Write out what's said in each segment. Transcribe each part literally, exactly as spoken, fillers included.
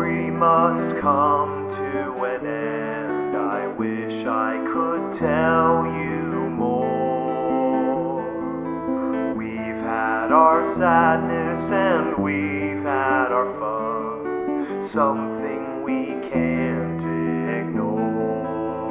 story must come to an end. I wish I could tell you more. We've had our sadness and we've had our fun, something we can't ignore.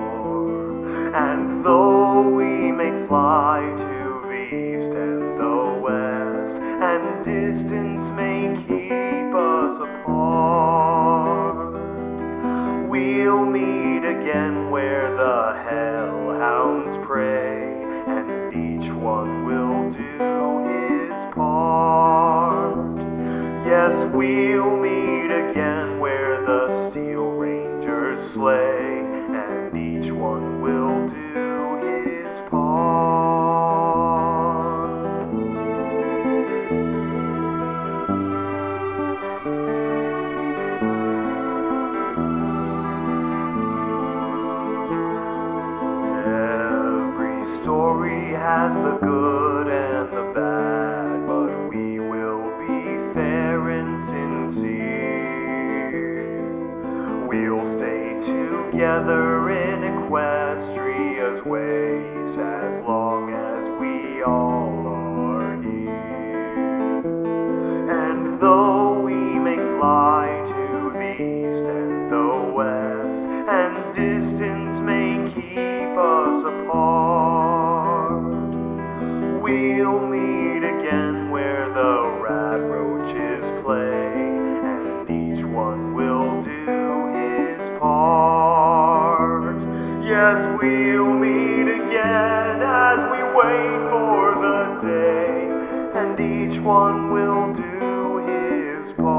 And though we may fly to the east and the west, and distance may keep us apart, we'll meet again where the hellhounds prey, and each one will do his part. Yes, we'll meet again where the steel rangers slay, and each one will do his part. Every story has the good and the bad, but we will be fair and sincere. We'll stay together in Equestria's ways as long as we all are here. And though we may fly to the east and the west, and distance may keep us apart, we'll meet again where the radroaches play, and each one will do his part. Yes, we'll meet again as we wait for the day, and each one will do his part.